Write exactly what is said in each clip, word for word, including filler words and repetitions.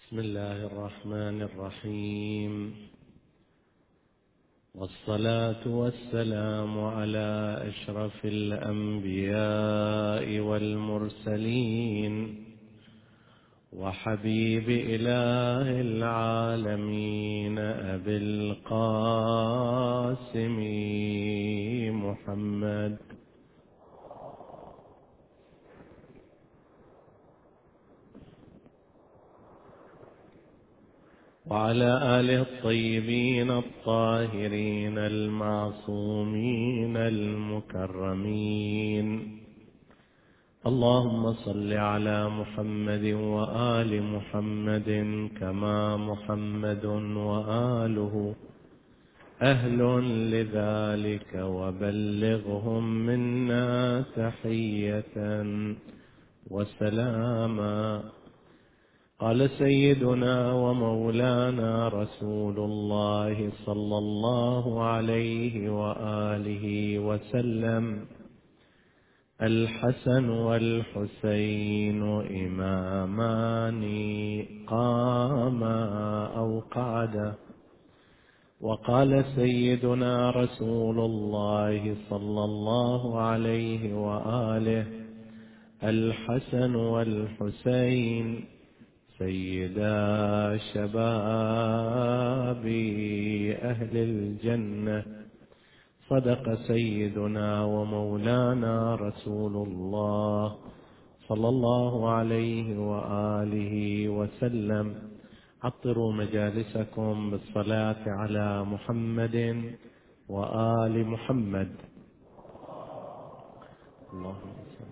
بسم الله الرحمن الرحيم، والصلاة والسلام على أشرف الأنبياء والمرسلين وحبيب إله العالمين أبي القاسم محمد وعلى آله الطيبين الطاهرين المعصومين المكرمين. اللهم صل على محمد وآل محمد كما محمد وآله أهل لذلك، وبلغهم منا تحية وسلاما. قال سيدنا ومولانا رسول الله صلى الله عليه وآله وسلم: الحسن والحسين إمامان قاما أو قعدا. وقال سيدنا رسول الله صلى الله عليه وآله: الحسن والحسين سيدا شباب أهل الجنة. صدق سيدنا ومولانا رسول الله صلى الله عليه وآله وسلم. عطروا مجالسكم بالصلاة على محمد وآل محمد. اللهم صل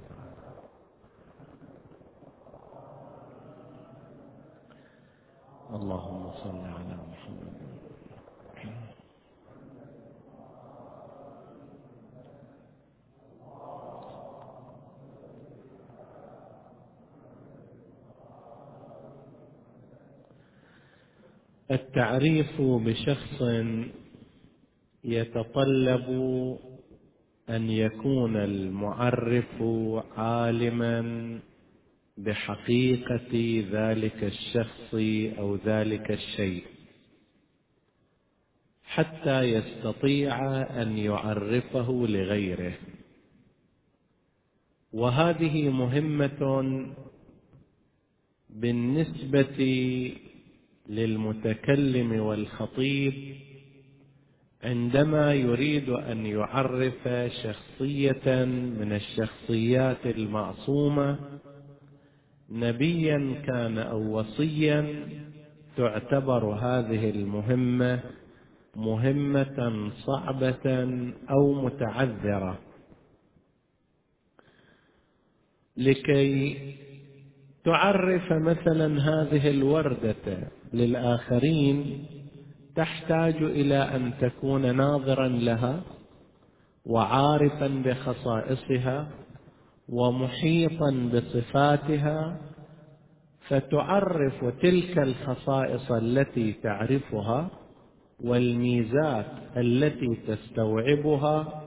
اللهم صل على محمد. التعريف بشخص يتطلب أن يكون المعرف عالما بحقيقة ذلك الشخص أو ذلك الشيء حتى يستطيع أن يعرفه لغيره، وهذه مهمة بالنسبة للمتكلم والخطيب عندما يريد أن يعرف شخصية من الشخصيات المعصومة، نبيا كان أو وصيا. تعتبر هذه المهمة مهمة صعبة أو متعذرة. لكي تعرف مثلا هذه الوردة للآخرين تحتاج إلى أن تكون ناظرا لها وعارفا بخصائصها ومحيطا بصفاتها، فتعرف تلك الخصائص التي تعرفها والميزات التي تستوعبها،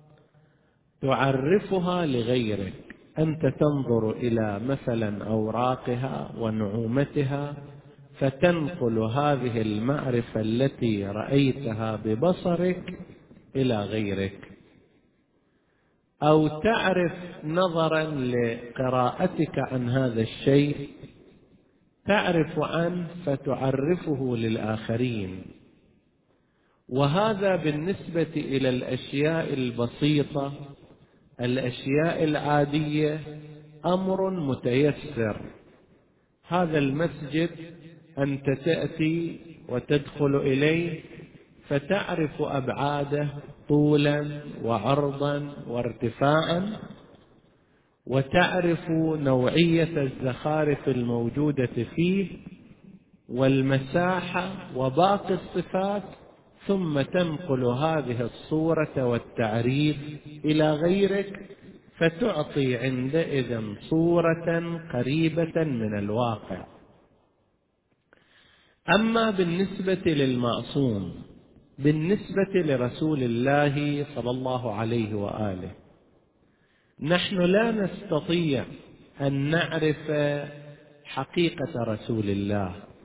تعرفها لغيرك. أنت تنظر إلى مثلا أوراقها ونعومتها، فتنقل هذه المعرفة التي رأيتها ببصرك إلى غيرك، أو تعرف نظرا لقراءتك عن هذا الشيء تعرف عنه فتعرفه للآخرين. وهذا بالنسبة إلى الأشياء البسيطة، الأشياء العادية، أمر متيسر. هذا المسجد أنت تأتي وتدخل إليه فتعرف أبعاده طولا وعرضا وارتفاعا، وتعرف نوعية الزخارف الموجودة فيه والمساحة وباقي الصفات، ثم تنقل هذه الصورة والتعريف إلى غيرك، فتعطي عندئذ صورة قريبة من الواقع. أما بالنسبة للمعصوم، بالنسبة لرسول الله صلى الله عليه وآله، نحن لا نستطيع أن نعرف حقيقة رسول الله،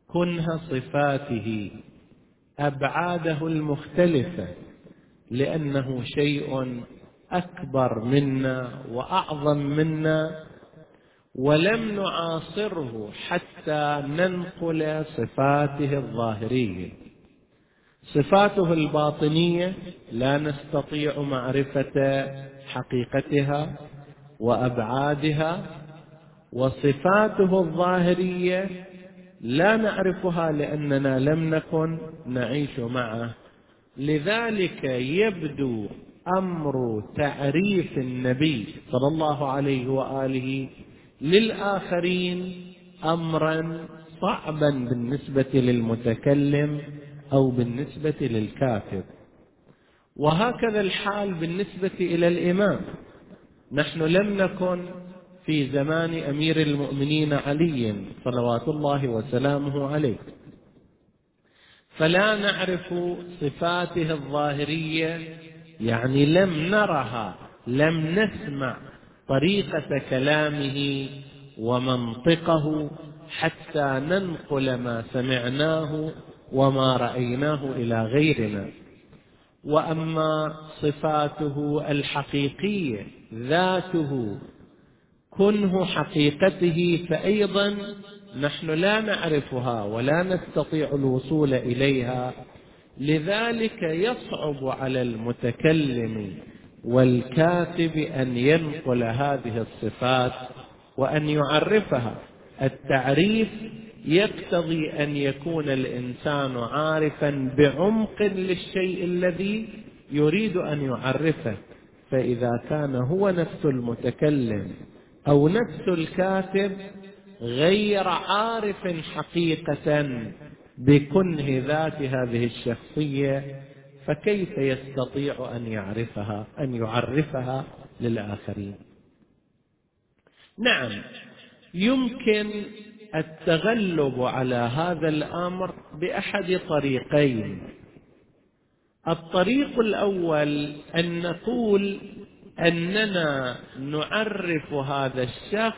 كنه صفاته، أبعاده المختلفة، لأنه شيء أكبر منا وأعظم منا، ولم نعاصره حتى ننقل صفاته الظاهرية. صفاته الباطنية لا نستطيع معرفة حقيقتها وأبعادها، وصفاته الظاهرية لا نعرفها لأننا لم نكن نعيش معه. لذلك يبدو أمر تعريف النبي صلى الله عليه وآله للآخرين أمرا صعبا بالنسبة للمتكلم أو بالنسبة للكافر. وهكذا الحال بالنسبة إلى الإمام. نحن لم نكن في زمان أمير المؤمنين علي صلوات الله وسلامه عليه، فلا نعرف صفاته الظاهرية، يعني لم نرها، لم نسمع طريقة كلامه ومنطقه حتى ننقل ما سمعناه وما رأيناه إلى غيرنا. وأما صفاته الحقيقية، ذاته، كنه حقيقته، فأيضا نحن لا نعرفها ولا نستطيع الوصول إليها. لذلك يصعب على المتكلم والكاتب أن ينقل هذه الصفات وأن يعرفها. التعريف يقتضي أن يكون الإنسان عارفا بعمق للشيء الذي يريد أن يعرفه. فإذا كان هو نفس المتكلم أو نفس الكاتب غير عارف حقيقة بكنه ذات هذه الشخصية، فكيف يستطيع أن يعرفها أن يعرفها للآخرين؟ نعم، يمكن التغلب على هذا الأمر بأحد طريقين. الطريق الأول أن نقول أننا نعرف هذا الشخص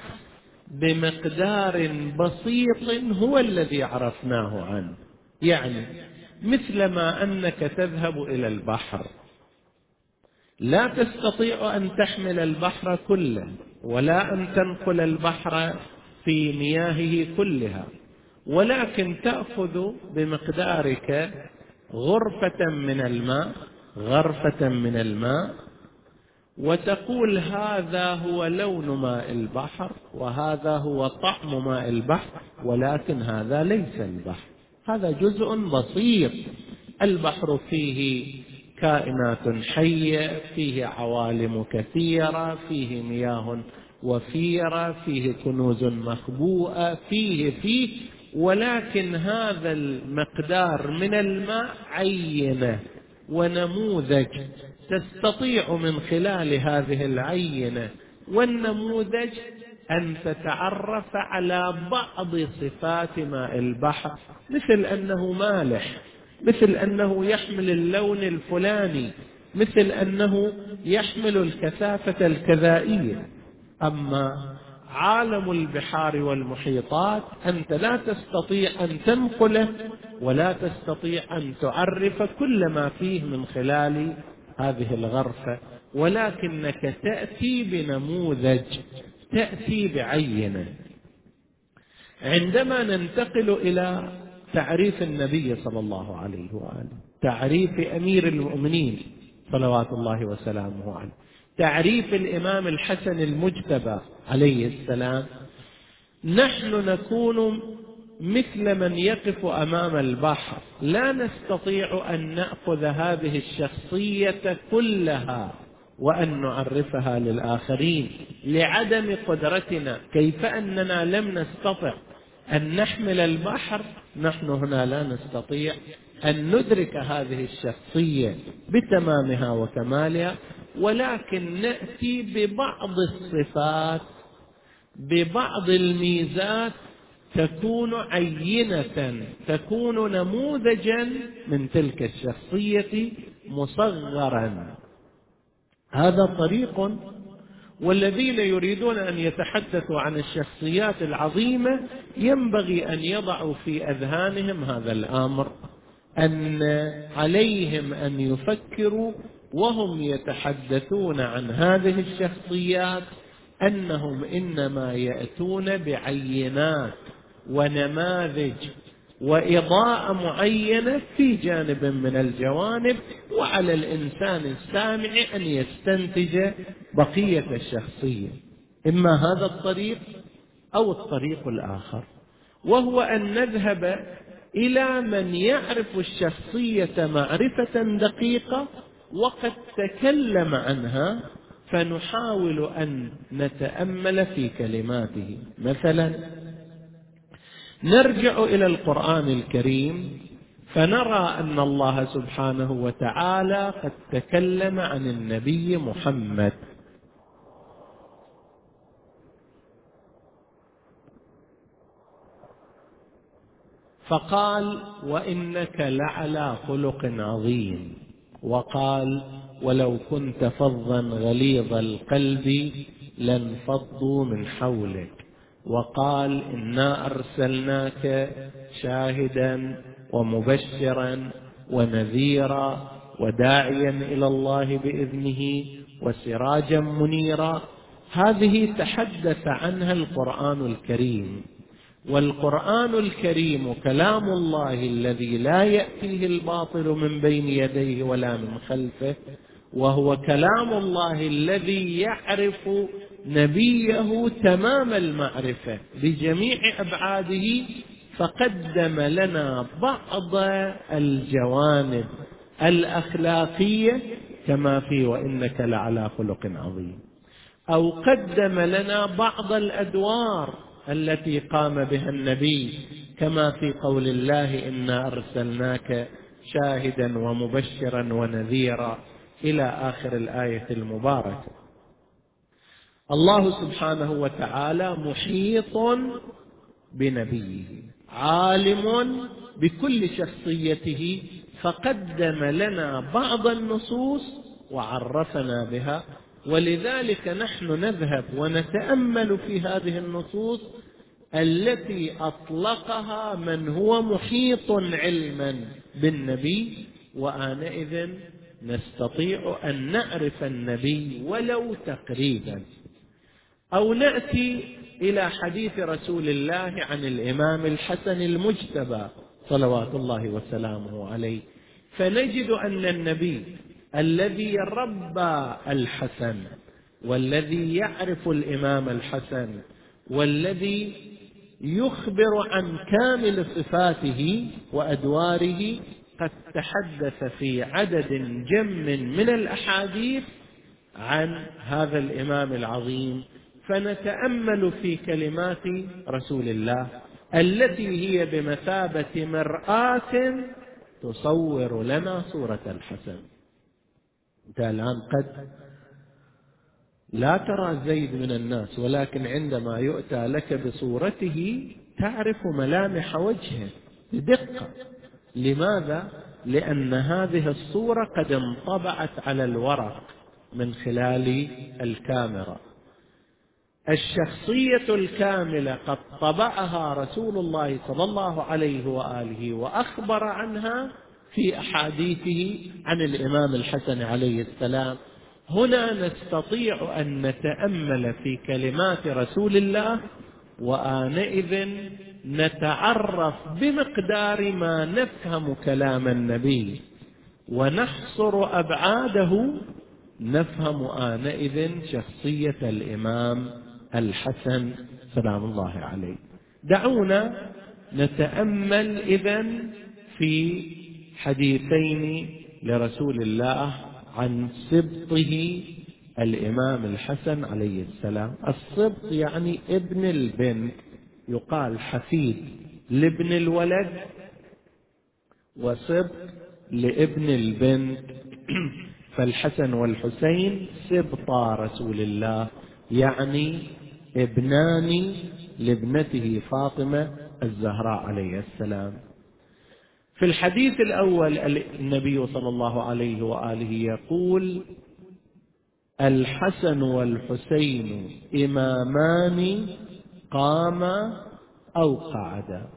بمقدار بسيط هو الذي عرفناه عنه. يعني مثلما أنك تذهب إلى البحر، لا تستطيع أن تحمل البحر كله ولا أن تنقل البحر في مياهه كلها، ولكن تأخذ بمقدارك غرفة من الماء غرفة من الماء وتقول هذا هو لون ماء البحر وهذا هو طعم ماء البحر، ولكن هذا ليس البحر، هذا جزء بسيط. البحر فيه كائنات حية، فيه عوالم كثيرة، فيه مياه وفيرة، فيه كنوز مخبوءة، فيه فيه ولكن هذا المقدار من الماء عينة ونموذج، تستطيع من خلال هذه العينة والنموذج أن تتعرف على بعض صفات ماء البحر، مثل أنه مالح، مثل أنه يحمل اللون الفلاني، مثل أنه يحمل الكثافة الكذائية. أما عالم البحار والمحيطات أنت لا تستطيع أن تنقله ولا تستطيع أن تعرف كل ما فيه من خلال هذه الغرفة، ولكنك تأتي بنموذج، تأتي بعينة. عندما ننتقل إلى تعريف النبي صلى الله عليه وآله، تعريف أمير المؤمنين صلوات الله وسلامه عليه، تعريف الإمام الحسن المجتبى عليه السلام، نحن نكون مثل من يقف أمام البحر، لا نستطيع أن نأخذ هذه الشخصية كلها وأن نعرفها للآخرين لعدم قدرتنا. كيف أننا لم نستطع أن نحمل البحر، نحن هنا لا نستطيع أن ندرك هذه الشخصية بتمامها وكمالها، ولكن نأتي ببعض الصفات، ببعض الميزات، تكون عينة، تكون نموذجا من تلك الشخصية مصغرا. هذا طريق. والذين يريدون أن يتحدثوا عن الشخصيات العظيمة ينبغي أن يضعوا في أذهانهم هذا الأمر، أن عليهم أن يفكروا وهم يتحدثون عن هذه الشخصيات أنهم إنما يأتون بعينات ونماذج وإضاءة معينة في جانب من الجوانب، وعلى الإنسان السامع أن يستنتج بقية الشخصية، إما هذا الطريق أو الطريق الآخر، وهو أن نذهب إلى من يعرف الشخصية معرفة دقيقة وقد تكلم عنها، فنحاول أن نتأمل في كلماته. مثلا نرجع إلى القرآن الكريم فنرى أن الله سبحانه وتعالى قد تكلم عن النبي محمد، فقال: وإنك لعلى خلق عظيم، وقال: ولو كنت فظا غليظ القلب لانفضوا من حولك، وقال: إنا أرسلناك شاهدا ومبشرا ونذيرا وداعيا إلى الله بإذنه وسراجا منيرا. هذه تحدث عنها القرآن الكريم، والقرآن الكريم كلام الله الذي لا يأتيه الباطل من بين يديه ولا من خلفه، وهو كلام الله الذي يعرف نبيه تمام المعرفة بجميع أبعاده، فقدم لنا بعض الجوانب الأخلاقية كما في وإنك لعلى خلق عظيم، أو قدم لنا بعض الأدوار التي قام بها النبي كما في قول الله: إنا أرسلناك شاهدا ومبشرا ونذيرا إلى آخر الآية المباركة. الله سبحانه وتعالى محيط بنبيه، عالم بكل شخصيته، فقدم لنا بعض النصوص وعرفنا بها، ولذلك نحن نذهب ونتأمل في هذه النصوص التي أطلقها من هو محيط علما بالنبي، وآنئذ نستطيع أن نعرف النبي ولو تقريبا. أو نأتي إلى حديث رسول الله عن الإمام الحسن المجتبى صلوات الله وسلامه عليه، فنجد أن النبي الذي ربى الحسن والذي يعرف الإمام الحسن والذي يخبر عن كامل صفاته وأدواره قد تحدث في عدد جم من الأحاديث عن هذا الإمام العظيم، فنتأمل في كلمات رسول الله التي هي بمثابة مرآة تصور لنا صورة الحسن. أنت الآن قد لا ترى زيد من الناس، ولكن عندما يؤتى لك بصورته تعرف ملامح وجهه بدقة. لماذا؟ لأن هذه الصورة قد انطبعت على الورق من خلال الكاميرا. الشخصية الكاملة قد طبعها رسول الله صلى الله عليه وآله وأخبر عنها في أحاديثه عن الإمام الحسن عليه السلام. هنا نستطيع أن نتأمل في كلمات رسول الله، وآنئذ نتعرف بمقدار ما نفهم كلام النبي ونحصر أبعاده، نفهم آنئذ شخصية الإمام الحسن سلام الله عليه. دعونا نتأمل إذن في حديثين لرسول الله عن سبطه الإمام الحسن عليه السلام. السبط يعني ابن البنت، يقال حفيد لابن الولد وسبط لابن البنت. فالحسن والحسين سبطا رسول الله، يعني ابنان لابنته فاطمة الزهراء عليه السلام. في الحديث الأول النبي صلى الله عليه وآله يقول: الحسن والحسين إمامان قاما أو قعدا.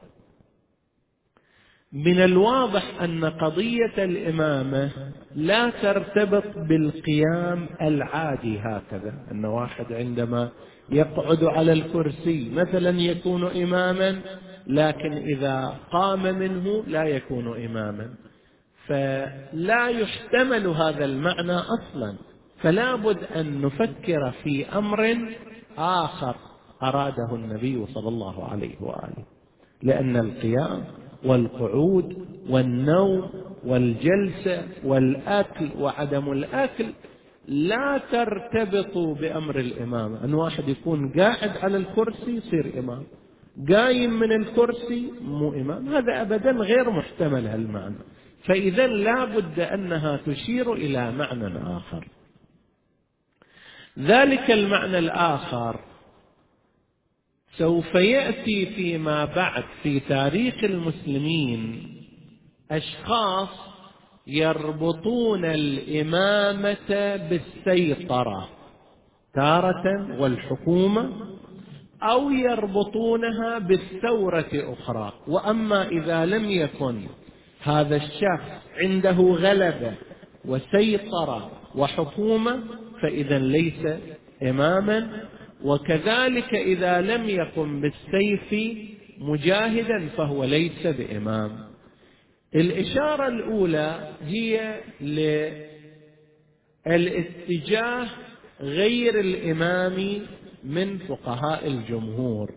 من الواضح أن قضية الإمامة لا ترتبط بالقيام العادي هكذا، أن واحد عندما يقعد على الكرسي مثلا يكون إماما، لكن إذا قام منه لا يكون إماما، فلا يحتمل هذا المعنى أصلا. فلا بد أن نفكر في أمر آخر أراده النبي صلى الله عليه وآله، لأن القيام والقعود والنوم والجلسة والأكل وعدم الأكل لا ترتبط بأمر الإمامة. أن واحد يكون قاعد على الكرسي يصير إمام، قايم من الكرسي مو إمام، هذا أبدا غير محتمل هالمعنى. فإذا لا بد أنها تشير إلى معنى آخر. ذلك المعنى الآخر سوف يأتي فيما بعد في تاريخ المسلمين أشخاص يربطون الإمامة بالسيطرة تارة والحكومة، أو يربطونها بالثورة أخرى. وأما إذا لم يكن هذا الشخص عنده غلبة وسيطرة وحكومة فإذا ليس إماما. وكذلك إذا لم يقم بالسيف مجاهدا فهو ليس بإمام. الإشارة الأولى هي للاتجاه غير الإمامي من فقهاء الجمهور.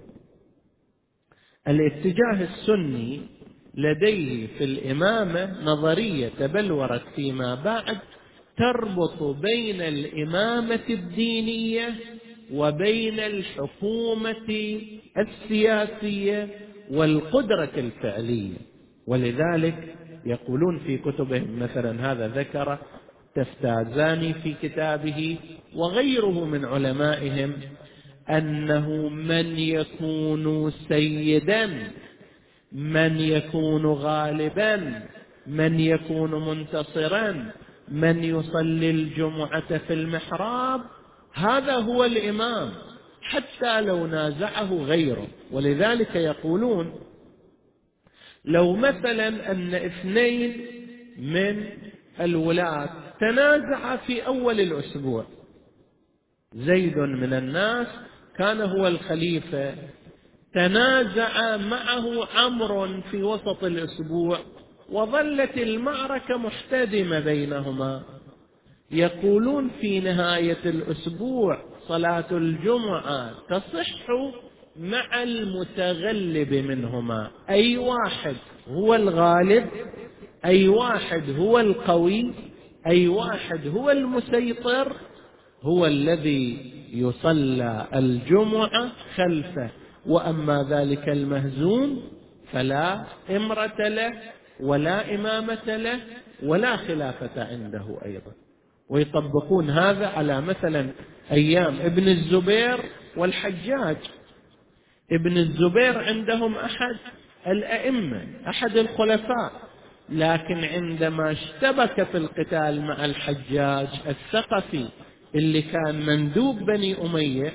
الاتجاه السني لديه في الإمامة نظرية تبلورت فيما بعد تربط بين الإمامة الدينية وبين الحكومة السياسية والقدرة الفعلية. ولذلك يقولون في كتبهم، مثلا هذا ذكر تفتازاني في كتابه وغيره من علمائهم، أنه من يكون سيدا، من يكون غالبا، من يكون منتصرا، من يصلي الجمعة في المحراب، هذا هو الإمام حتى لو نازعه غيره. ولذلك يقولون لو مثلا أن اثنين من الولاة تنازع في أول الأسبوع، زيد من الناس كان هو الخليفة، تنازع معه عمرو في وسط الأسبوع وظلت المعركة محتدمة بينهما، يقولون في نهاية الأسبوع صلاة الجمعة تصح مع المتغلب منهما. أي واحد هو الغالب، أي واحد هو القوي، أي واحد هو المسيطر، هو الذي يصلى الجمعة خلفه. وأما ذلك المهزوم فلا إمرة له ولا إمامة له ولا خلافة عنده أيضا. ويطبقون هذا على مثلا أيام ابن الزبير والحجاج. ابن الزبير عندهم أحد الأئمة، أحد الخلفاء، لكن عندما اشتبك في القتال مع الحجاج الثقفي اللي كان مندوب بني أمية،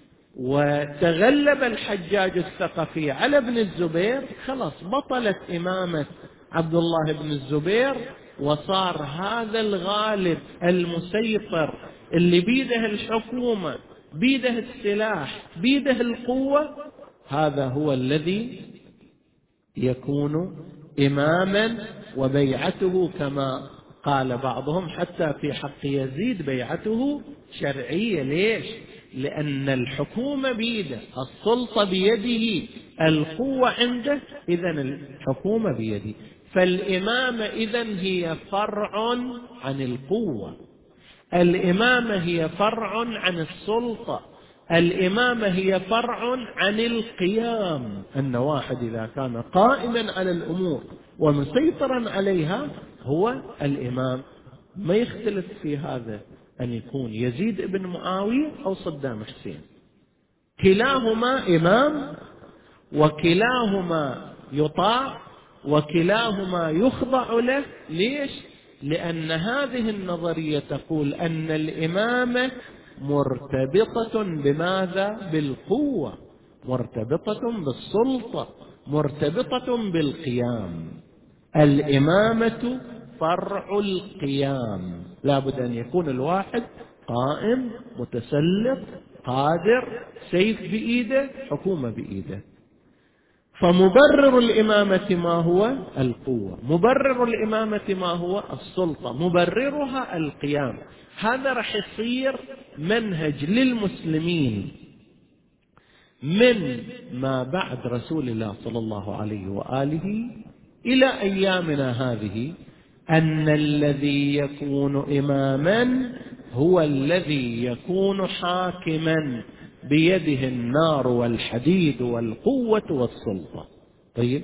وتغلب الحجاج الثقفي على ابن الزبير، خلاص بطلت إمامة عبد الله بن الزبير، وصار هذا الغالب المسيطر اللي بيده الحكومة، بيده السلاح، بيده القوة، هذا هو الذي يكون إماما. وبيعته كما قال بعضهم حتى في حق يزيد بيعته شرعية. ليش؟ لأن الحكومة بيده، السلطة بيده، القوة عنده، إذن الحكومة بيده. فالإمامة إذن هي فرع عن القوة، الإمامة هي فرع عن السلطة، الإمامة هي فرع عن القيام. أن واحد إذا كان قائما على الأمور ومسيطرا عليها هو الإمام. ما يختلف في هذا أن يكون يزيد بن معاوية أو صدام حسين، كلاهما إمام، وكلاهما يطاع، وكلاهما يخضع له. ليش؟ لأن هذه النظرية تقول أن الإمامة مرتبطة بماذا؟ بالقوة، مرتبطة بالسلطة، مرتبطة بالقيام. الإمامة فرع القيام، لا بد أن يكون الواحد قائم متسلط قادر، سيف بإيده، حكومة بإيده. فمبرر الإمامة ما هو؟ القوة. مبرر الإمامة ما هو؟ السلطة. مبررها القيام. هذا رح يصير منهج للمسلمين من ما بعد رسول الله صلى الله عليه وآله إلى أيامنا هذه، أن الذي يكون إماما هو الذي يكون حاكما بيده النار والحديد والقوة والسلطة. طيب،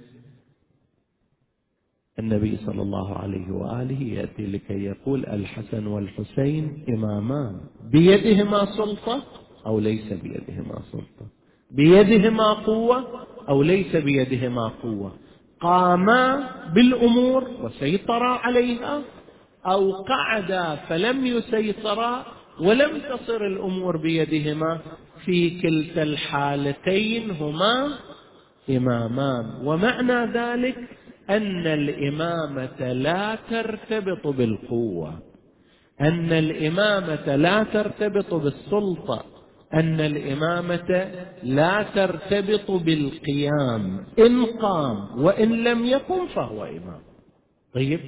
النبي صلى الله عليه وآله يأتي لكي يقول الحسن والحسين إمامان بيدهما سلطة أو ليس بيدهما سلطة، بيدهما قوة أو ليس بيدهما قوة، قاما بالأمور وسيطرا عليها أو قعدا فلم يسيطرا ولم تصر الأمور بيدهما. في كلتا الحالتين هما إمامان. ومعنى ذلك أن الإمامة لا ترتبط بالقوة، أن الإمامة لا ترتبط بالسلطة، أن الإمامة لا ترتبط بالقيام. إن قام وإن لم يقم فهو إمام. طيب،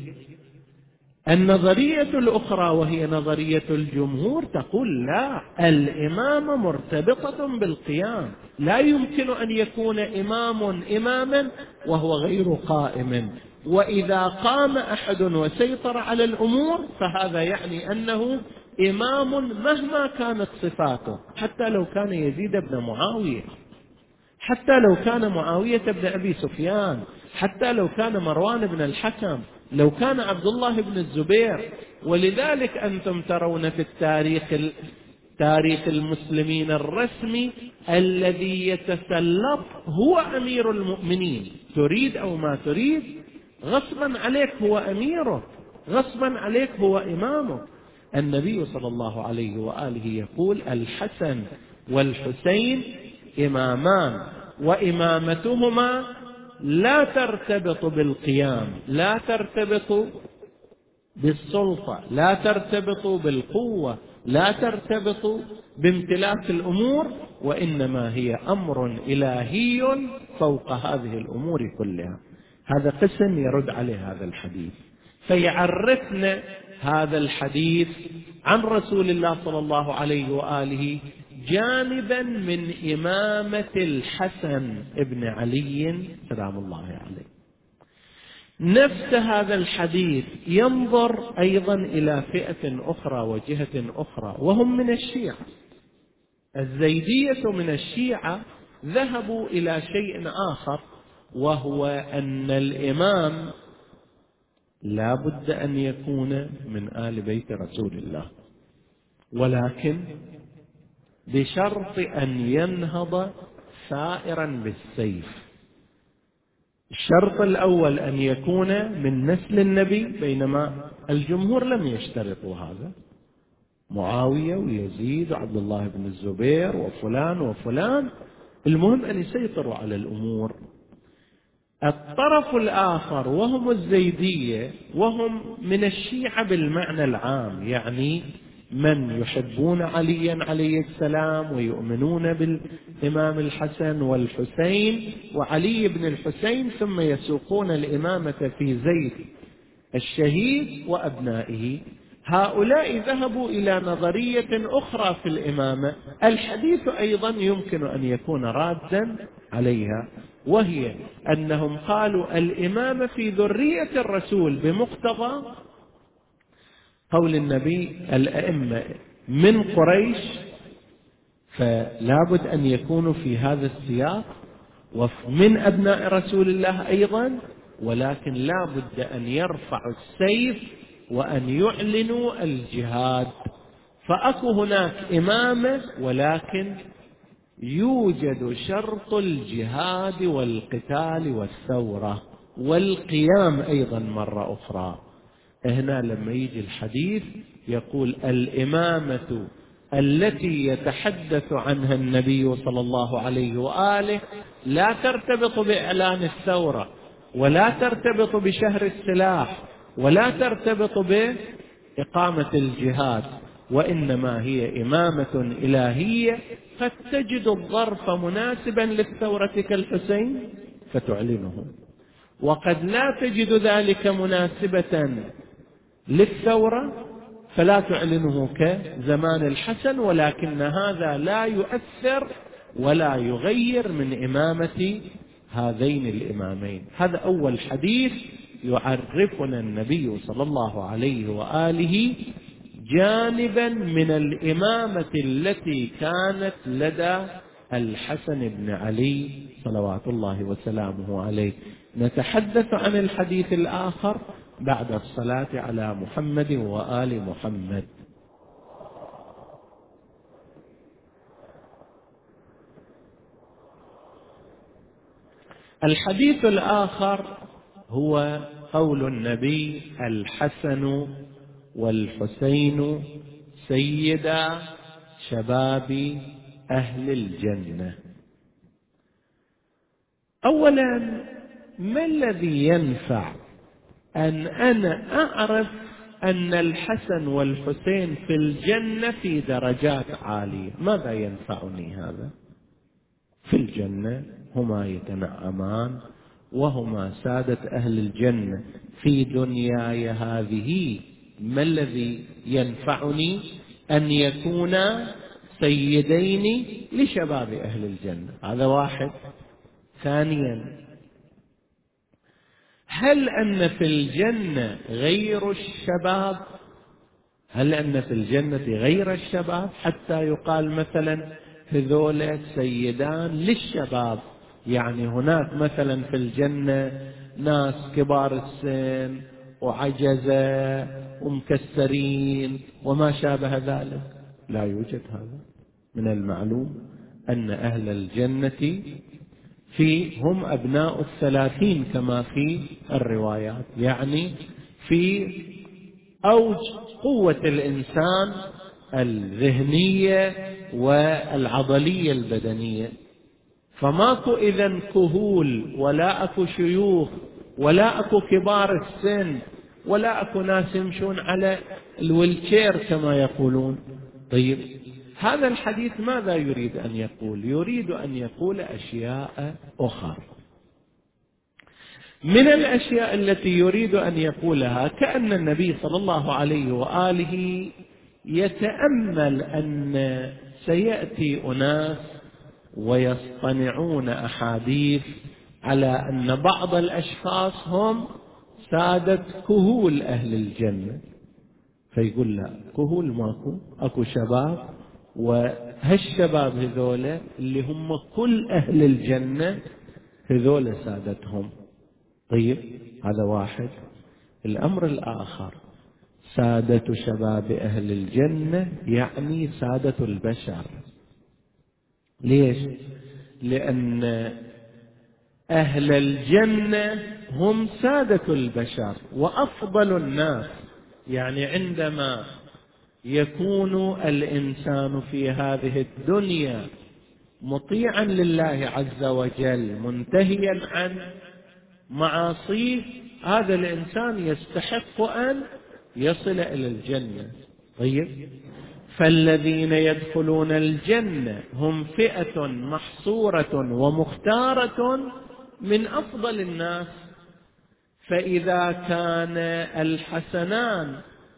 النظرية الأخرى وهي نظرية الجمهور تقول لا، الإمامة مرتبطة بالقيام، لا يمكن أن يكون إمام إماما وهو غير قائم، وإذا قام أحد وسيطر على الأمور فهذا يعني أنه إمام مهما كانت صفاته، حتى لو كان يزيد بن معاوية، حتى لو كان معاوية بن أبي سفيان، حتى لو كان مروان بن الحكم، لو كان عبد الله بن الزبير. ولذلك أنتم ترون في التاريخ تاريخ المسلمين الرسمي الذي يتسلط هو أمير المؤمنين، تريد أو ما تريد غصبا عليك هو أميره، غصبا عليك هو إمامه. النبي صلى الله عليه وآله يقول الحسن والحسين إمامان، وإمامتهما لا ترتبط بالقيام، لا ترتبط بالسلطة، لا ترتبط بالقوة، لا ترتبط بامتلاك الأمور، وإنما هي أمر إلهي فوق هذه الأمور كلها. هذا قسم يرد عليه هذا الحديث، فيعرفنا هذا الحديث عن رسول الله صلى الله عليه وآله جانبا من إمامة الحسن ابن علي سلام الله عليه. نفس هذا الحديث ينظر أيضا إلى فئة أخرى وجهة أخرى، وهم من الشيعة. الزيدية من الشيعة ذهبوا إلى شيء آخر، وهو أن الإمام لا بد أن يكون من آل بيت رسول الله، ولكن بشرط أن ينهض ثائرا بالسيف. الشرط الأول أن يكون من نسل النبي، بينما الجمهور لم يشترطوا هذا، معاوية ويزيد وعبد الله بن الزبير وفلان وفلان، المهم أن يسيطروا على الأمور. الطرف الآخر وهم الزيدية، وهم من الشيعة بالمعنى العام، يعني من يحبون عليا عليه السلام ويؤمنون بالإمام الحسن والحسين وعلي بن الحسين، ثم يسوقون الإمامة في زيد الشهيد وأبنائه. هؤلاء ذهبوا إلى نظرية أخرى في الإمامة، الحديث أيضا يمكن أن يكون رادا عليها، وهي أنهم قالوا الإمامة في ذرية الرسول بمقتضى قول النبي الأئمة من قريش، فلا بد أن يكونوا في هذا السياق، ومن أبناء رسول الله أيضا، ولكن لا بد أن يرفعوا السيف وأن يعلنوا الجهاد. فأكو هناك إمامة، ولكن يوجد شرط الجهاد والقتال والثورة والقيام أيضا مرة أخرى. هنا لما يجي الحديث يقول الإمامة التي يتحدث عنها النبي صلى الله عليه وآله لا ترتبط بإعلان الثورة، ولا ترتبط بشهر السلاح، ولا ترتبط بإقامة الجهاد، وإنما هي إمامة إلهية قد تجد الظرف مناسبا للثورة كالحسين فتعلنه، وقد لا تجد ذلك مناسبة للثورة فلا تعلنه كزمان الحسن، ولكن هذا لا يؤثر ولا يغير من إمامة هذين الإمامين. هذا أول حديث يعرفنا النبي صلى الله عليه وآله جانبا من الإمامة التي كانت لدى الحسن بن علي صلوات الله وسلامه عليه. نتحدث عن الحديث الآخر بعد الصلاة على محمد وآل محمد. الحديث الآخر هو قول النبي الحسن والحسين سيدا شباب أهل الجنة. أولا، ما الذي ينفع أن أنا أعرف أن الحسن والحسين في الجنة في درجات عالية؟ ماذا ينفعني هذا؟ في الجنة هما يتنعمان وهما سادة أهل الجنة في دنياي هذه. ما الذي ينفعني أن يكونا سيدين لشباب أهل الجنة؟ هذا واحد. ثانيا، هل أن في الجنة غير الشباب؟ هل أن في الجنة غير الشباب حتى يقال مثلا هذول سيدان للشباب؟ يعني هناك مثلا في الجنة ناس كبار السن وعجزة ومكسرين وما شابه ذلك؟ لا يوجد هذا. من المعلوم أن أهل الجنة في هم أبناء الثلاثين كما في الروايات، يعني في أوج قوة الإنسان الذهنية والعضلية البدنية. فماكو إذن كهول ولا أكو شيوخ ولا أكو كبار السن ولا أكو ناس يمشون على الويلتشير كما يقولون. طيب، هذا الحديث ماذا يريد أن يقول؟ يريد أن يقول أشياء أخرى. من الأشياء التي يريد أن يقولها كأن النبي صلى الله عليه وآله يتأمل أن سيأتي أناس ويصطنعون أحاديث على أن بعض الأشخاص هم سادة كهول أهل الجنة، فيقول لا، كهول ماكو، أكو شباب، وهالشباب هذول اللي هم كل أهل الجنة هذول سادتهم. طيب، هذا واحد. الأمر الآخر، سادة شباب أهل الجنة يعني سادة البشر. ليش؟ لأن أهل الجنة هم سادة البشر وأفضل الناس. يعني عندما يكون الإنسان في هذه الدنيا مطيعا لله عز وجل منتهيا عن معاصيه، هذا الإنسان يستحق أن يصل إلى الجنة. طيب، فالذين يدخلون الجنة هم فئة محصورة ومختارة من أفضل الناس. فإذا كان الحسنان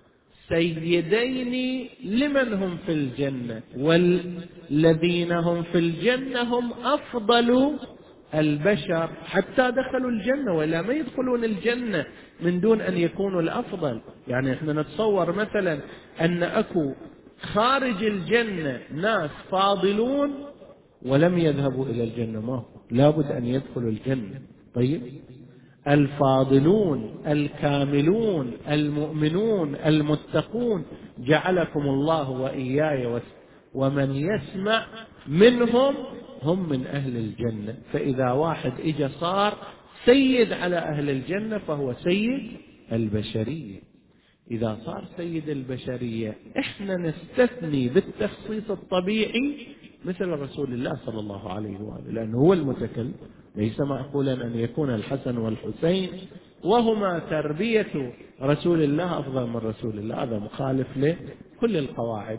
سيدين لمن هم في الجنة، والذين هم في الجنة هم أفضل البشر حتى دخلوا الجنة، ولا ما يدخلون الجنة من دون أن يكونوا الأفضل. يعني احنا نتصور مثلا أن أكو خارج الجنة ناس فاضلون ولم يذهبوا إلى الجنة، ما هو لابد أن يدخلوا الجنة. طيب، الفاضلون الكاملون المؤمنون المتقون جعلكم الله وإياي ومن يسمع منهم هم من أهل الجنة. فإذا واحد إجا صار سيد على أهل الجنة فهو سيد البشرية. إذا صار سيد البشرية إحنا نستثني بالتخصيص الطبيعي مثل رسول الله صلى الله عليه وآله، لأنه هو المتكلم. ليس معقولا أن يكون الحسن والحسين وهما تربية رسول الله أفضل من رسول الله، هذا مخالف لكل القواعد.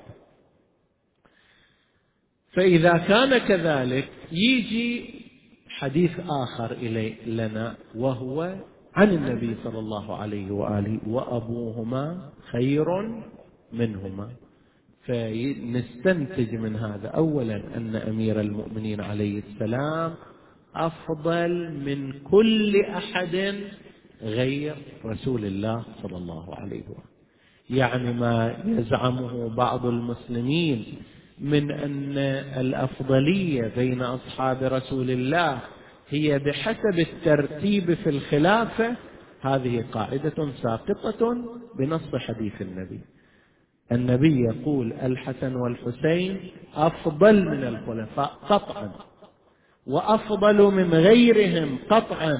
فإذا كان كذلك يجي حديث آخر إلي لنا، وهو عن النبي صلى الله عليه وآله: وأبوهما خير منهما. فنستنتج من هذا أولا أن أمير المؤمنين عليه السلام أفضل من كل أحد غير رسول الله صلى الله عليه وآله. يعني ما يزعمه بعض المسلمين من أن الأفضلية بين أصحاب رسول الله هي بحسب الترتيب في الخلافة، هذه قاعدة ساقطة بنص حديث النبي. النبي يقول: الحسن والحسين أفضل من الخلفاء قطعا، وأفضل من غيرهم قطعا،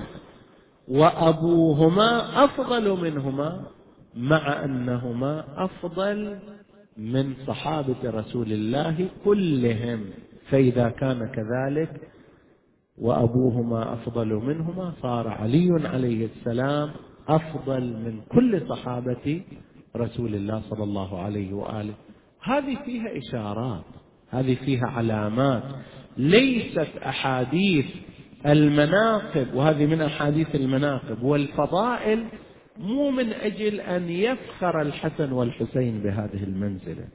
وأبوهما أفضل منهما، مع أنهما أفضل من صحابة رسول الله كلهم. فإذا كان كذلك وأبوهما أفضل منهما، صار علي عليه السلام أفضل من كل صحابة رسول الله صلى الله عليه وآله. هذه فيها إشارات، هذه فيها علامات، ليست أحاديث المناقب، وهذه من أحاديث المناقب والفضائل، مو من أجل أن يفخر الحسن والحسين بهذه المنزلة،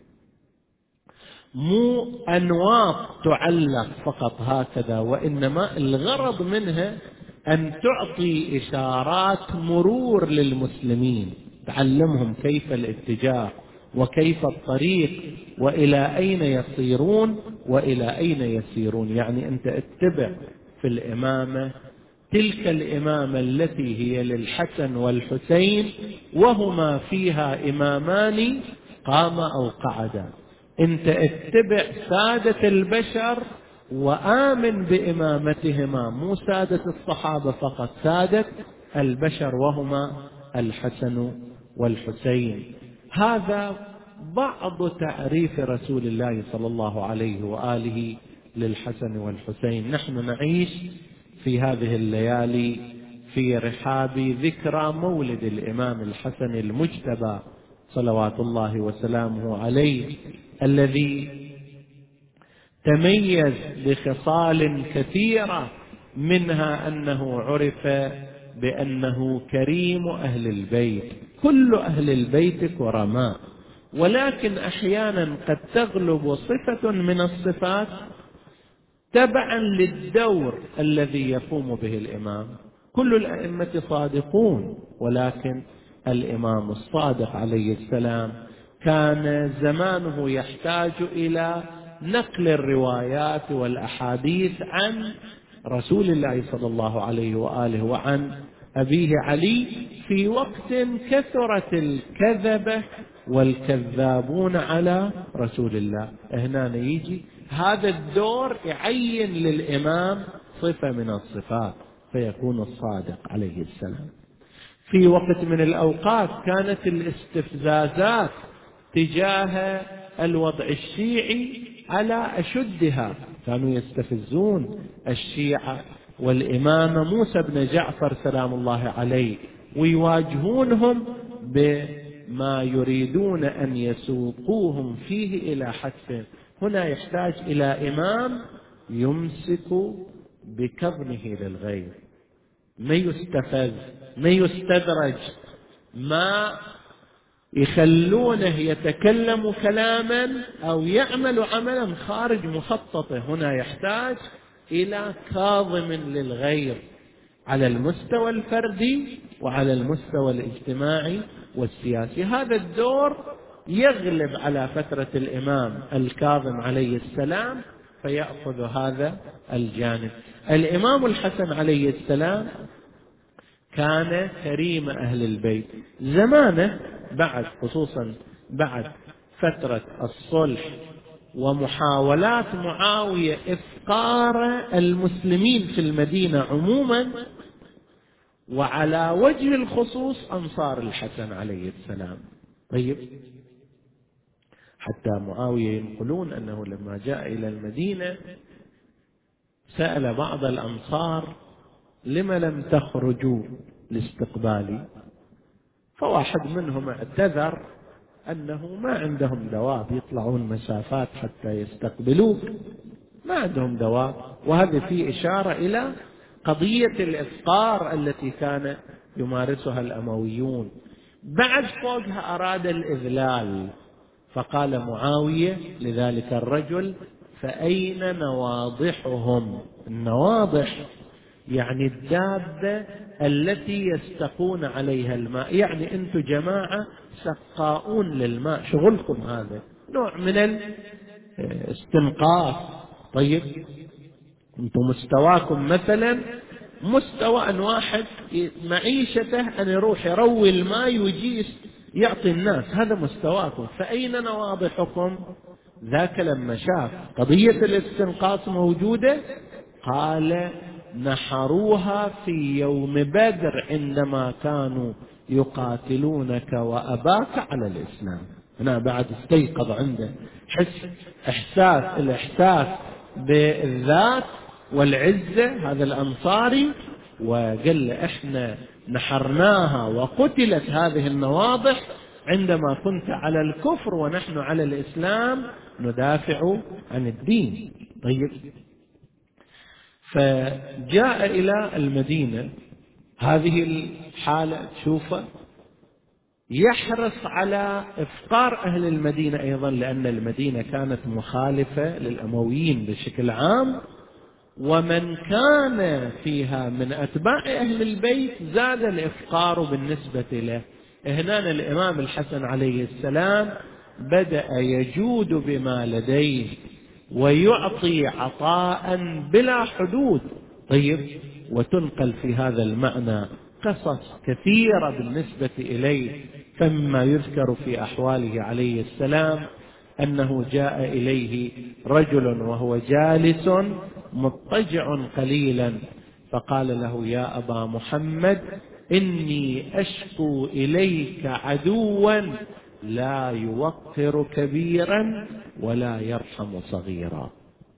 مو أنواط تعلق فقط هكذا، وإنما الغرض منها أن تعطي إشارات مرور للمسلمين، تعلمهم كيف الاتجاه وكيف الطريق وإلى أين يصيرون وإلى أين يسيرون. يعني أنت اتبع في الإمامة تلك الإمامة التي هي للحسن والحسين، وهما فيها إمامان قام أو قعدا. أنت اتبع سادة البشر وآمن بإمامتهما، مو سادة الصحابة فقط، سادة البشر وهما الحسن والحسين. هذا بعض تعريف رسول الله صلى الله عليه وآله للحسن والحسين. نحن نعيش في هذه الليالي في رحاب ذكرى مولد الإمام الحسن المجتبى صلوات الله وسلامه عليه، الذي تميز بخصال كثيرة، منها أنه عرف بأنه كريم أهل البيت. كل أهل البيت كرماء، ولكن أحيانا قد تغلب صفة من الصفات تبعا للدور الذي يقوم به الإمام. كل الأئمة صادقون، ولكن الإمام الصادق عليه السلام كان زمانه يحتاج إلى نقل الروايات والأحاديث عن رسول الله صلى الله عليه وآله وعن أبيه علي في وقت كثرت الكذبة والكذابون على رسول الله. هنا يجي هذا الدور يعين للإمام صفة من الصفات فيكون الصادق عليه السلام. في وقت من الأوقات كانت الاستفزازات تجاه الوضع الشيعي على أشدها، كانوا يستفزون الشيعة والإمام موسى بن جعفر سلام الله عليه، ويواجهونهم بما يريدون أن يسوقوهم فيه إلى حتفهم. هنا يحتاج إلى إمام يمسك بكظمه للغير، ما يستفز، ما يستدرج، ما يخلونه يتكلم كلاما أو يعمل عملا خارج مخططه. هنا يحتاج إلى كاظم للغير على المستوى الفردي وعلى المستوى الاجتماعي والسياسي. هذا الدور يغلب على فترة الإمام الكاظم عليه السلام فيأخذ هذا الجانب. الإمام الحسن عليه السلام كان كريم أهل البيت زمانه، بعد خصوصا بعد فترة الصلح ومحاولات معاوية إفقار المسلمين في المدينة عموما، وعلى وجه الخصوص أنصار الحسن عليه السلام. طيب، حتى معاوية ينقلون أنه لما جاء إلى المدينة سأل بعض الأنصار: لم لم تخرجوا لاستقبالي؟ فواحد منهم اعتذر أنه ما عندهم دواب يطلعون مسافات حتى يستقبلوك، ما عندهم دواب. وهذا فيه إشارة إلى قضية الإفقار التي كان يمارسها الأمويون. بعد فوقها أراد الإذلال، فقال معاوية لذلك الرجل: فأين نواضحهم؟ النواضح يعني الدابة التي يستقون عليها الماء، يعني أنتم جماعة سقاؤون للماء، شغلكم هذا نوع من الاستنقاص. طيب، أنتم مستواكم مثلا مستوى أن واحد معيشته أن يروح يروي الماء ويجي يعطي الناس، هذا مستواكم. فأين نواضحكم؟ ذاك لما شاف قضية الاستنقاص موجودة قال: نحروها في يوم بدر عندما كانوا يقاتلونك وأباك على الإسلام. هنا بعد استيقظ عنده حس إحساس الإحساس بالذات والعزة هذا الأنصاري، وقال له: إحنا نحرناها وقتلت هذه النواضح عندما كنت على الكفر ونحن على الإسلام ندافع عن الدين. طيب، فجاء إلى المدينة هذه الحالة تشوفه يحرص على إفقار أهل المدينة أيضا، لأن المدينة كانت مخالفة للأمويين بشكل عام، ومن كان فيها من أتباع أهل البيت زاد الإفقار بالنسبة له. هنا الإمام الحسن عليه السلام بدأ يجود بما لديه ويعطي عطاء بلا حدود. طيب، وتنقل في هذا المعنى قصص كثيرة بالنسبة إليه، فمما يذكر في أحواله عليه السلام أنه جاء إليه رجل وهو جالس مضطجع قليلا، فقال له: يا أبا محمد، إني أشكو إليك عدوا لا يوقر كبيرا ولا يرحم صغيرا،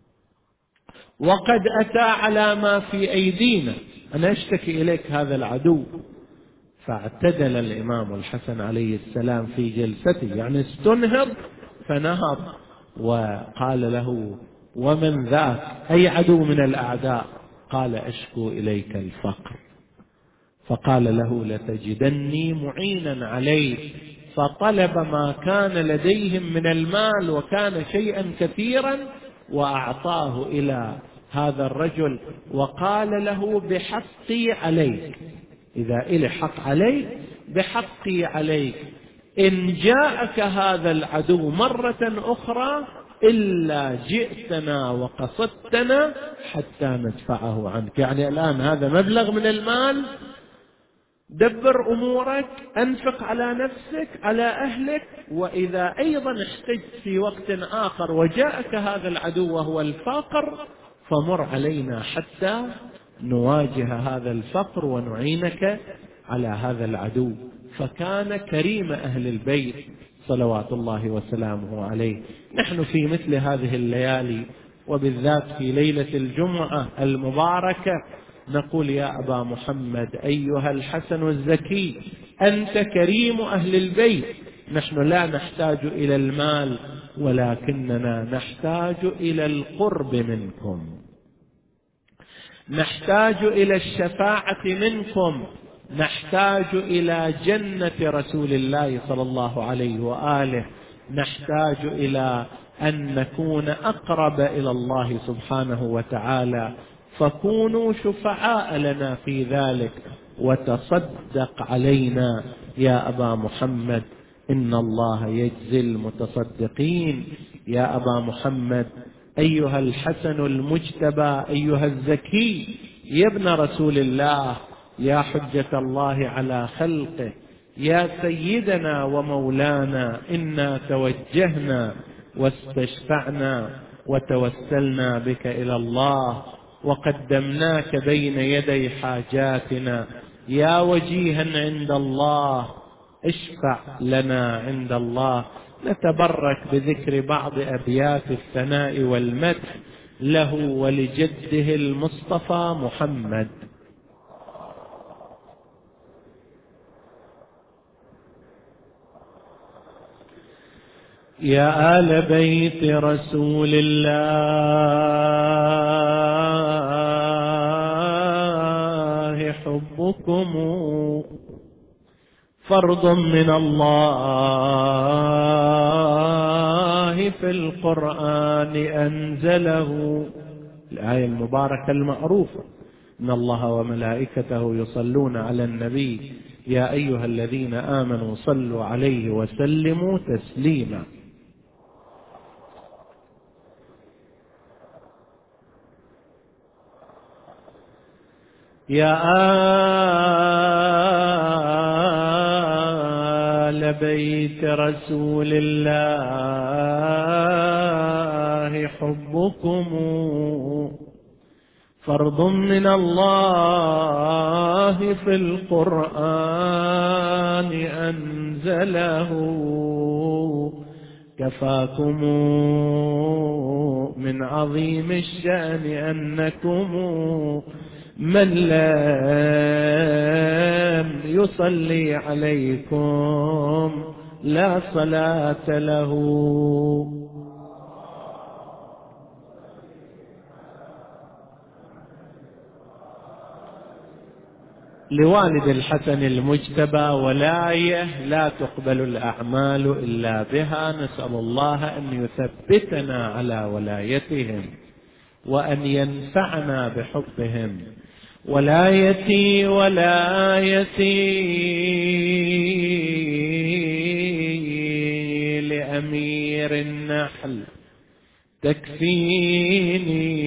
وقد أتى على ما في أيدينا، أنا أشتكي إليك هذا العدو. فاعتدل الإمام الحسن عليه السلام في جلسته، يعني استنهض فنهض وقال له: ومن ذاك؟ أي عدو من الأعداء؟ قال: أشكو إليك الفقر. فقال له: لتجدني معينا عليه. فطلب ما كان لديهم من المال، وكان شيئا كثيرا، وأعطاه إلى هذا الرجل وقال له: بحقي عليك، إذا إلي حق عليك بحقي عليك، إن جاءك هذا العدو مرة أخرى إلا جئتنا وقصدتنا حتى ندفعه عنك. يعني الآن هذا مبلغ من المال، دبر أمورك، أنفق على نفسك على أهلك، وإذا أيضا احتجت في وقت آخر وجاءك هذا العدو وهو الفقر فمر علينا حتى نواجه هذا الفقر ونعينك على هذا العدو. فكان كريم أهل البيت صلوات الله وسلامه عليه. نحن في مثل هذه الليالي وبالذات في ليلة الجمعة المباركة نقول: يا أبا محمد أيها الحسن الزكي، أنت كريم أهل البيت، نحن لا نحتاج إلى المال ولكننا نحتاج إلى القرب منكم، نحتاج إلى الشفاعة منكم، نحتاج إلى جنة رسول الله صلى الله عليه وآله، نحتاج إلى أن نكون أقرب إلى الله سبحانه وتعالى، فكونوا شفعاء لنا في ذلك وتصدق علينا يا أبا محمد، إن الله يجزي المتصدقين. يا أبا محمد أيها الحسن المجتبى أيها الزكي، يا ابن رسول الله، يا حجة الله على خلقه، يا سيدنا ومولانا، إنا توجهنا واستشفعنا وتوسلنا بك إلى الله وقدمناك بين يدي حاجاتنا، يا وجيها عند الله اشفع لنا عند الله. نتبرك بذكر بعض أبيات الثناء والمدح له ولجده المصطفى محمد. يا آل بيت رسول الله حبكم فرض من الله في القرآن أنزله. الآية المباركة المعروفة: إن الله وملائكته يصلون على النبي يا أيها الذين آمنوا صلوا عليه وسلموا تسليما. يا آل بيت رسول الله حبكم فرض من الله في القرآن أنزله. كفاكم من عظيم الشأن أنكم من لم يصلي عليكم لا صلاة له. لوالد الحسن المجتبى ولاية لا تقبل الأعمال إلا بها. نسأل الله أن يثبتنا على ولايتهم وأن ينفعنا بحبهم. ولايتي ولايتي لأمير النحل تكفيني.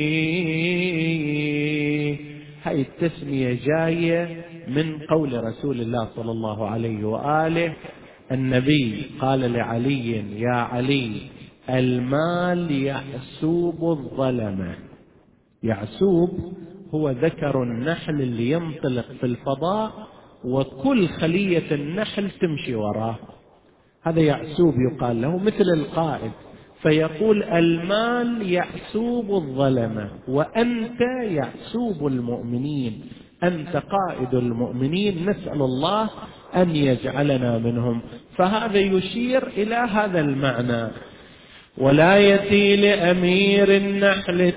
هاي التسمية جاية من قول رسول الله صلى الله عليه وآله. النبي قال لعلي: يا علي المال يعسوب الظلمة. يعسوب هو ذكر النحل اللي ينطلق في الفضاء وكل خلية النحل تمشي وراه، هذا يعسوب يقال له، مثل القائد. فيقول: المال يعسوب الظلمة وأنت يعسوب المؤمنين، أنت قائد المؤمنين، نسأل الله أن يجعلنا منهم. فهذا يشير إلى هذا المعنى. ولايتي لأمير النحل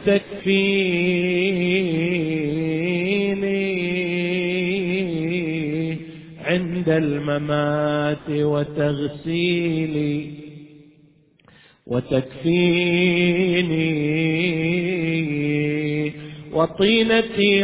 تكفيني عند الممات وتغسيلي وتكفيني وطينتي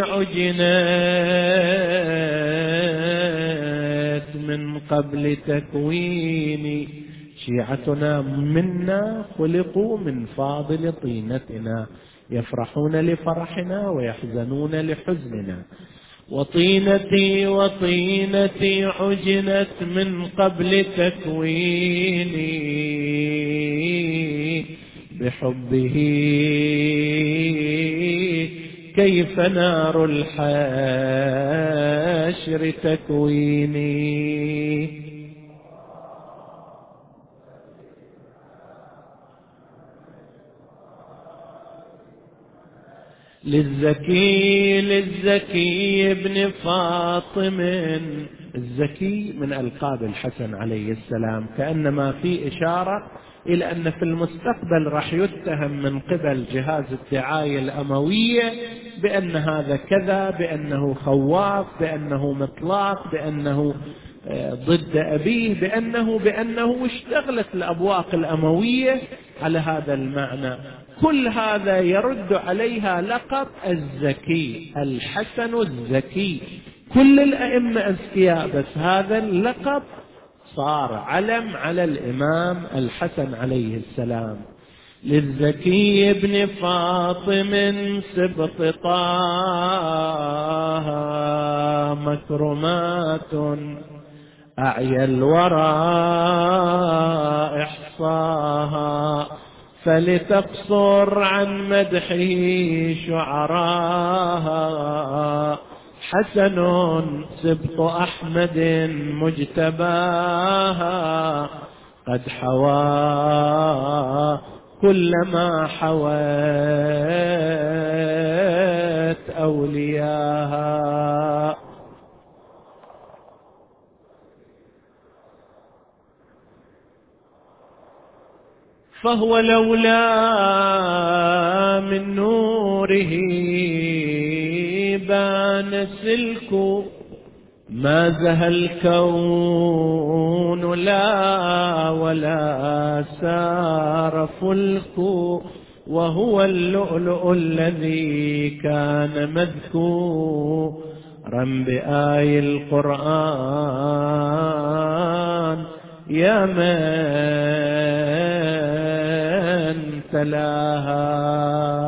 عجنت من قبل تكويني. شيعتنا منا خلقوا من فاضل طينتنا، يفرحون لفرحنا ويحزنون لحزننا. وطينتي وطينتي عجنت من قبل تكويني بحبه كيف نار الحشر تكويني. للزكي للزكي ابن فاطم. الزكي من ألقاب الحسن عليه السلام، كأنما في إشارة إلى أن في المستقبل راح يتهم من قبل جهاز الدعاية الأموية بأن هذا كذا، بأنه خواف، بأنه مطلاق، بأنه ضد أبيه، بأنه بأنه اشتغلت الأبواق الأموية على هذا المعنى. كل هذا يرد عليها لقب الزكي، الحسن الزكي. كل الأئمة أذكياء، بس هذا اللقب صار علم على الإمام الحسن عليه السلام. للزكي ابن فاطم سبط طه مكرمات أعيا الورى إحصاها فلتقصر عن مدحه شعراها. حسن سبط أحمد مجتباها قد حوى كل ما حوت أولياها. فهو لولا من نوره بان سلك ما زهى الكون لا ولا سار فلك. وهو اللؤلؤ الذي كان مذكورا بآي القرآن يا من تلاها.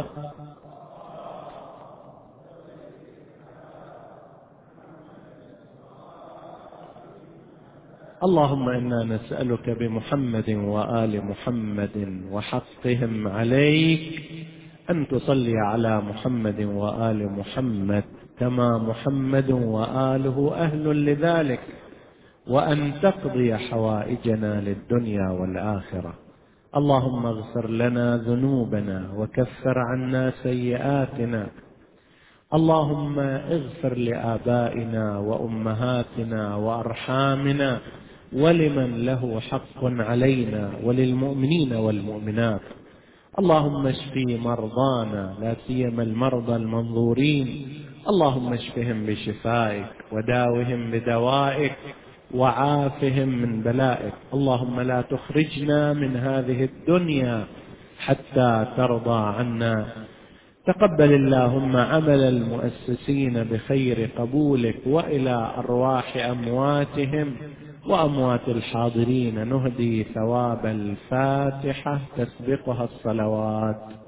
اللهم إنا نسألك بمحمد وآل محمد وحقهم عليك أن تصلي على محمد وآل محمد كما محمد وآله أهل لذلك، وأن تقضي حوائجنا للدنيا والآخرة. اللهم اغفر لنا ذنوبنا وكفر عنا سيئاتنا. اللهم اغفر لآبائنا وأمهاتنا وأرحامنا ولمن له حق علينا وللمؤمنين والمؤمنات. اللهم اشفي مرضانا لا سيما المرضى المنظورين، اللهم اشفهم بشفائك وداوهم بدوائك وعافهم من بلائك. اللهم لا تخرجنا من هذه الدنيا حتى ترضى عنا. تقبل اللهم عمل المؤسسين بخير قبولك، وإلى أرواح أمواتهم وأموات الحاضرين نهدي ثواب الفاتحة تسبقها الصلوات.